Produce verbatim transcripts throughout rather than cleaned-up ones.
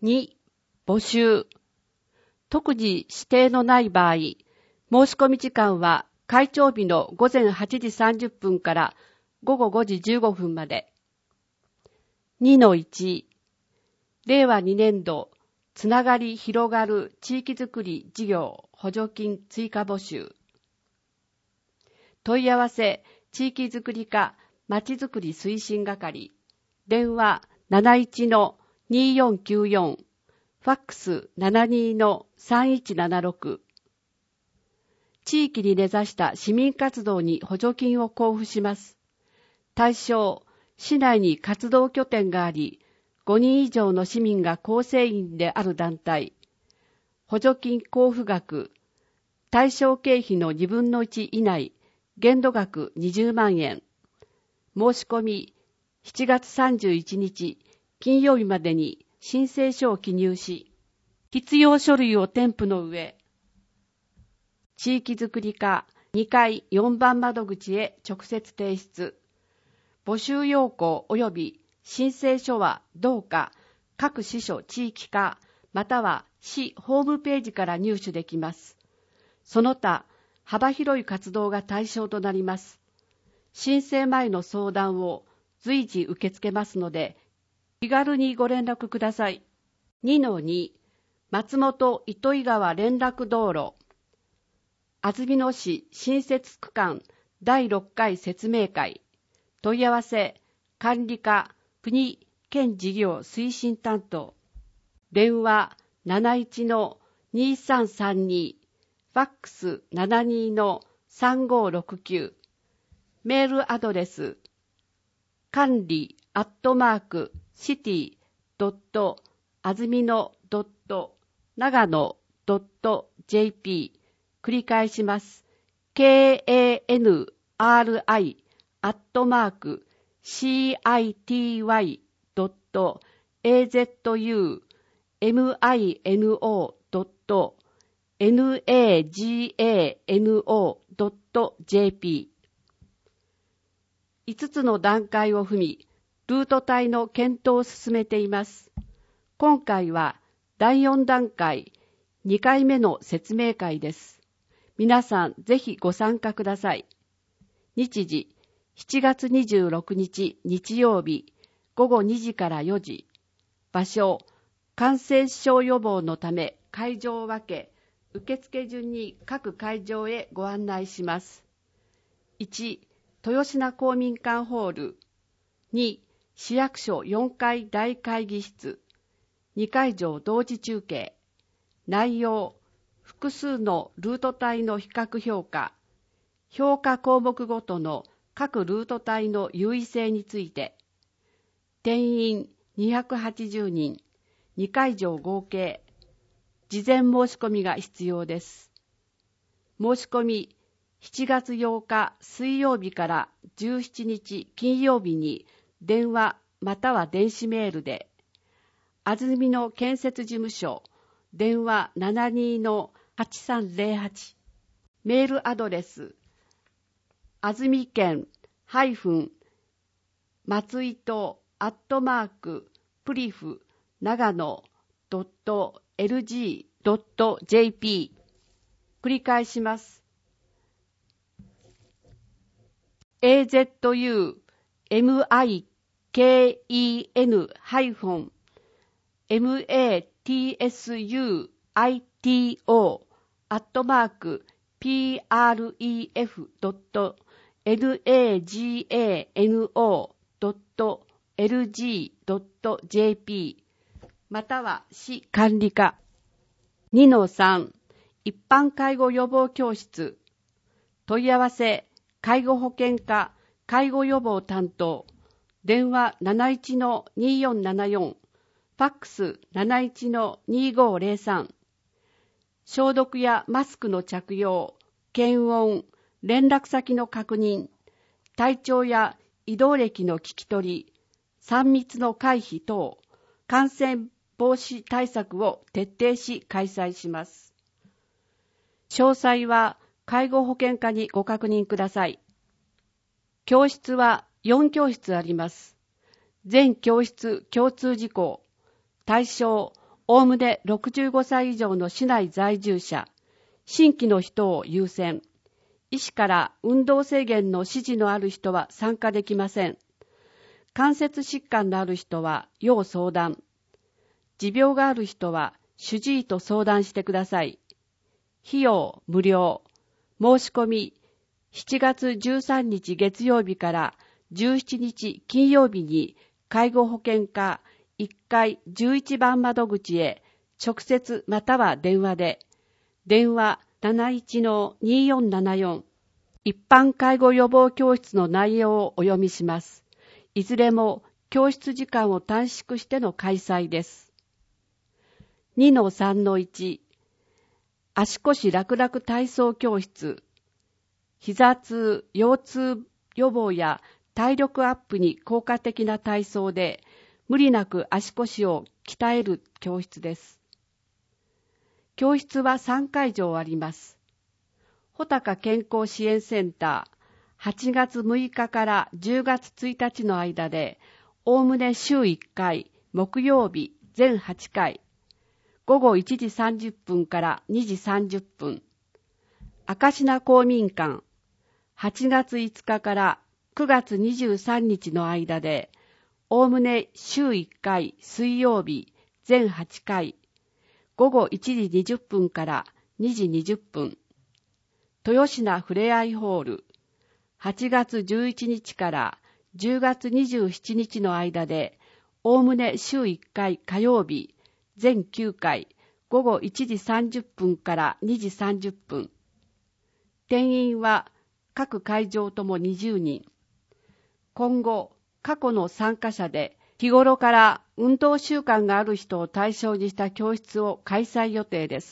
に、募集。特に指定のない場合、申し込み時間は開庁日の午前はちじさんじゅっぷんから午後ごじじゅうごふんまで。にのいち、れいわにねんどつながり広がる地域づくり事業補助金追加募集。問い合わせ地域づくり課まちづくり推進係。電話 なないちのによんきゅうよん、ファックス ななにのさんいちななろく。地域に根ざした市民活動に補助金を交付します。対象、市内に活動拠点があり、ごにん以上の市民が構成員である団体。補助金交付額、対象経費のにぶんのいち以内、限度額にじゅうまんえん。申し込み、しちがつさんじゅういちにち金曜日までに申請書を記入し、必要書類を添付の上、地域づくり課にかいよんばん窓口へ直接提出。募集要項及び申請書はどうか各支所地域課または市ホームページから入手できます。その他、幅広い活動が対象となります。申請前の相談を随時受け付けますので、気軽にご連絡ください。にのに、松本糸魚川連絡道路。安曇野市新設区間だいろっかい説明会。問い合わせ、管理課、国、県事業推進担当。電話 なないちのにさんさんに、ファックス ななにのさんごろくきゅう。メールアドレス、管理アットマークシティドットあずみのドット長野ドット ジェーピー。繰り返します。ケーエーエヌアールアイ アットマーク シーアイティーワイ ドット エーゼットユー エムアイエヌオー ドット ナガノ ドット ジェーピー。いつつの段階を踏み、ルート帯の検討を進めています。今回はだいよんだんかいにかいめの説明会です。皆さんぜひご参加ください。日時、しちがつにじゅうろくにち日曜日、ごごにじからよじ。場所、感染症予防のため会場を分け、受付順に各会場へご案内します。いち、豊品公民館ホール。に、市役所よんかい大会議室。にかいじょう同時中継。内容、複数のルート帯の比較評価。評価項目ごとの各ルート帯の優位性について。定員にひゃくはちじゅうにん、にかいじょう合計。事前申し込みが必要です。申し込み、しちがつようか水曜日からじゅうしちにち金曜日に電話または電子メールで、安曇野建設事務所、電話 ななにのはちさんぜろはち、メールアドレス、安曇県ハイフン松糸アットマークプリフ長野ドット エルジー ドット ジェーピー。繰り返します。エーゼットユー エムアイケーイーエヌ ハイフン エムエーティーエスユーアイティーオー アットマーク ピーアールイーエフ ドット ナガノ ドット エルジー ドット ジェーピー または市管理課。にのさん、一般介護予防教室。問い合わせ、介護保険課介護予防担当。電話 なないちのによんななよん、ファックス なないちのにごぜろさん。消毒やマスクの着用、検温、連絡先の確認、体調や移動歴の聞き取り、さん密の回避等、感染防止対策を徹底し開催します。詳細は介護保険課にご確認ください。教室はよんきょうしつあります。全教室共通事項。対象、 おおむねろくじゅうごさい以上の市内在住者、新規の人を優先。医師から運動制限の指示のある人は参加できません。関節疾患のある人は要相談。持病がある人は主治医と相談してください。費用無料。申し込みしちがつじゅうさんにち月曜日からじゅうしちにち金曜日に介護保険課いっかいじゅういちばん窓口へ直接または電話で、電話 なないちのによんななよん 一般介護予防教室の内容をお読みします。いずれも教室時間を短縮しての開催です。にのさんのいち 足腰楽々体操教室。膝痛、腰痛予防や体力アップに効果的な体操で無理なく足腰を鍛える教室です。教室はさんかいじょうあります。穂高健康支援センター、はちがつむいかからじゅうがつついたちの間で、おおむね週いっかい、木曜日全はちかい、ごごいちじさんじゅっぷんからにじさんじゅっぷん。明科公民館、はちがついつかからくがつにじゅうさんにちの間で、おおむね週いっかい、水曜日全はちかい、ごごいちじにじゅっぷんからにじにじゅっぷん。豊品ふれあいホール、はちがつじゅういちにちからじゅうがつにじゅうしちにちの間で、おおむね週いっかい火曜日、全きゅうかい、ごごいちじさんじゅっぷんからにじさんじゅっぷん。定員は各会場ともにじゅうにん。今後、過去の参加者で日頃から運動習慣がある人を対象にした教室を開催予定です。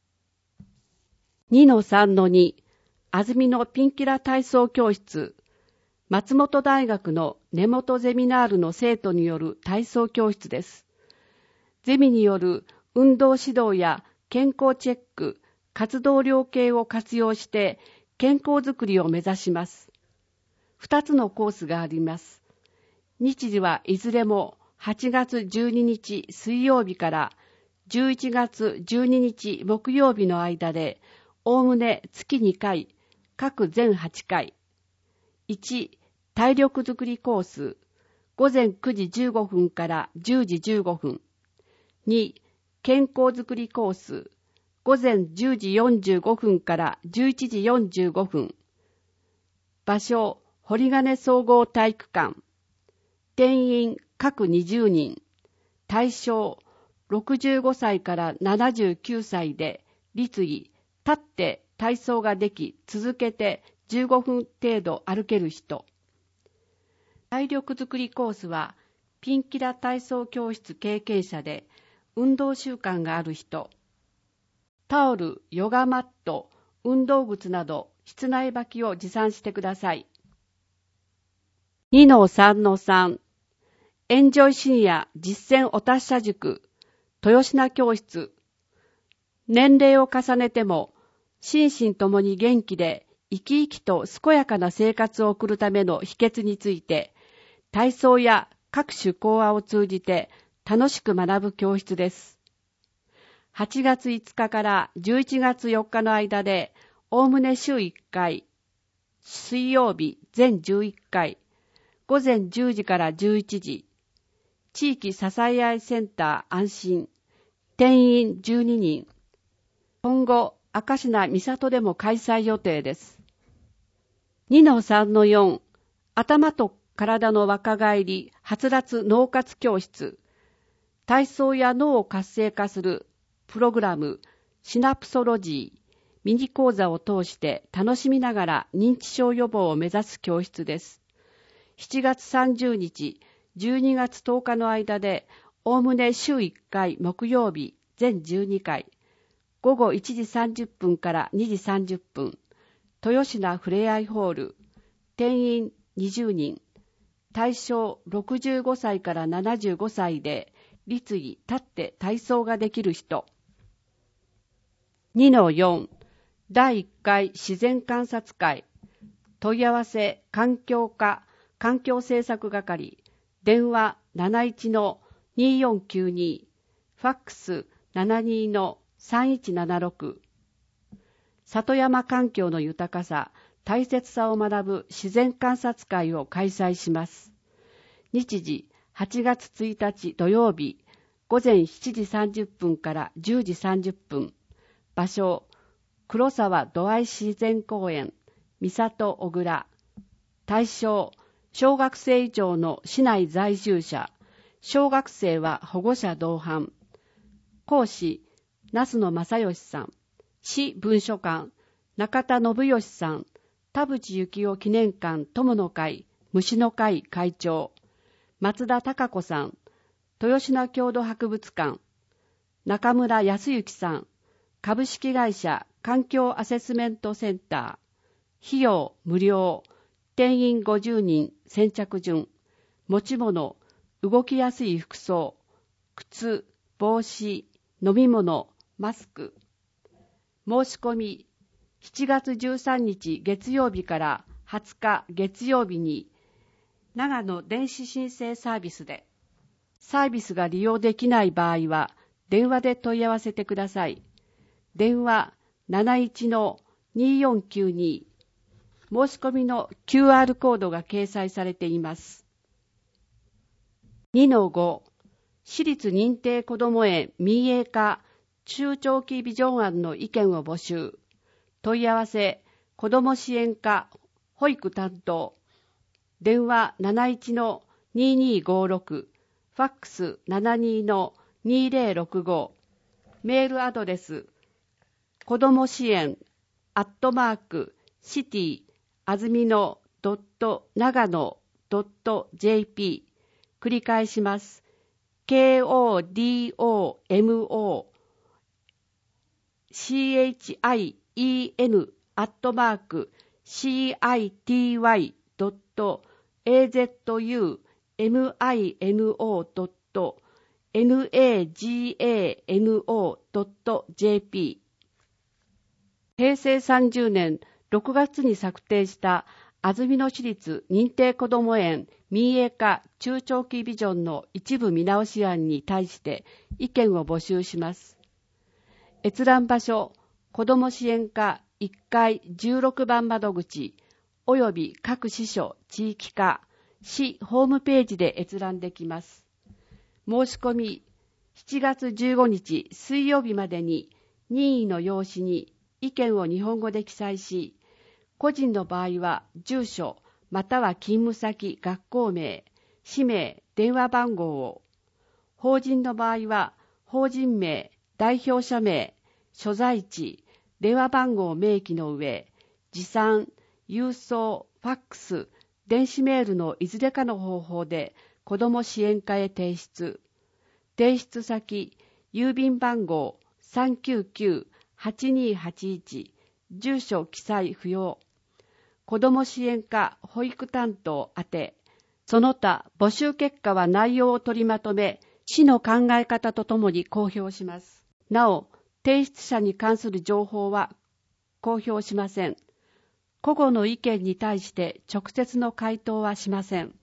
にのさんのに 安曇野ピンキラ体操教室。松本大学の根本ゼミナールの生徒による体操教室です。ゼミによる運動指導や健康チェック、活動量計を活用して健康づくりを目指します。ふたつのコースがあります。日時はいずれもはちがつじゅうににち水曜日からじゅういちがつじゅうににち木曜日の間で、おおむね月にかい、各全はちかい。いち、体力づくりコース、ごぜんくじじゅうごふんからじゅうじじゅうごふん。に、健康づくりコース、ごぜんじゅうじよんじゅうごふんからじゅういちじよんじゅうごふん。場所、堀金総合体育館。定員各にじゅうにん。対象、ろくじゅうごさいからななじゅうきゅうさいで、立位、立って体操ができ、続けてじゅうごふん程度歩ける人。体力づくりコースは、ピンキラ体操教室経験者で、運動習慣がある人。タオル、ヨガマット、運動靴など、室内履きを持参してください。にのさんのさん、エンジョイシニア実践お達者塾、豊品教室。年齢を重ねても、心身ともに元気で生き生きと健やかな生活を送るための秘訣について、体操や各種講話を通じて楽しく学ぶ教室です。はちがついつかからじゅういちがつよっかの間で、おおむね週いっかい、水曜日全じゅういっかい、ごぜんじゅうじからじゅういちじ、地域支え合いセンター安心、定員じゅうににん。今後、明科三郷でも開催予定です。にのさんのよん、頭と体の若返り、はつらつ脳活教室。体操や脳を活性化するプログラム、シナプソロジー、ミニ講座を通して楽しみながら認知症予防を目指す教室です。しちがつさんじゅうにち、じゅうにがつとおかの間で、おおむね週いっかい木曜日全じゅうにかい、ごごいちじさんじゅっぷんからにじさんじゅっぷん、豊品ふれあいホール、定員にじゅうにん、対象ろくじゅうごさいからななじゅうごさいで、立位、立って体操ができる人。にのよん、だいいっかい自然観察会、問い合わせ環境課環境政策係、電話 なないちのによんきゅうに、 ファックス ななにーのさんいちななろく。里山環境の豊かさ、大切さを学ぶ自然観察会を開催します。日時はちがつついたち土曜日、ごぜんしちじさんじゅっぷんからじゅうじさんじゅっぷん。場所、黒沢土合自然公園、三郷小倉。対象、小学生以上の市内在住者。小学生は保護者同伴。講師、那須野正義さん。市文書館、中田信義さん。田淵幸雄記念館友の会、虫の会会長。松田孝子さん。豊品郷土博物館。中村康之さん。株式会社環境アセスメントセンター。費用無料。定員ごじゅうにん、先着順。持ち物、動きやすい服装。靴、帽子、飲み物、マスク。申し込み、しちがつじゅうさんにち月曜日からはつか月曜日に、長野電子申請サービスで、サービスが利用できない場合は、電話で問い合わせてください。電話 なないちのにーよんきゅうに。申し込みの キューアール コードが掲載されています。にのご、私立認定こども園民営化中長期ビジョン案の意見を募集。問い合わせ、子ども支援課、保育担当。電話 なないちのにーにーごーろく。ファックス ななにーのにーぜろろくご。メールアドレス、子ども支援、アットマーク、シティ、あずみの、ドット、長野、ドット、ジェーピー。繰り返します。ケーオーディーオーエムオー、シーエイチアイイーエヌ、アットマーク、シーアイティーワイ、ドット、エーゼットユー、エムアイエヌオー、ドット、ナガノ、ドット、ジェーピー。へいせいさんじゅうねんろくがつに策定した安曇野市立認定こども園民営化中長期ビジョンの一部見直し案に対して意見を募集します。閲覧場所、子ども支援課いっかいじゅうろくばん窓口および各支所地域課、市ホームページで閲覧できます。申し込み、しちがつじゅうごにち水曜日までに任意の用紙に意見を日本語で記載し、個人の場合は住所または勤務先、学校名、氏名、電話番号を、法人の場合は法人名、代表者名、所在地、電話番号を明記の上、持参、郵送、ファックス、電子メールのいずれかの方法で子ども支援課へ提出。提出先、郵便番号 さんきゅうきゅうはちにーはちいち、住所記載不要。子ども支援課保育担当宛て。その他、募集結果は内容を取りまとめ、市の考え方とともに公表します。なお、提出者に関する情報は公表しません。個々の意見に対して直接の回答はしません。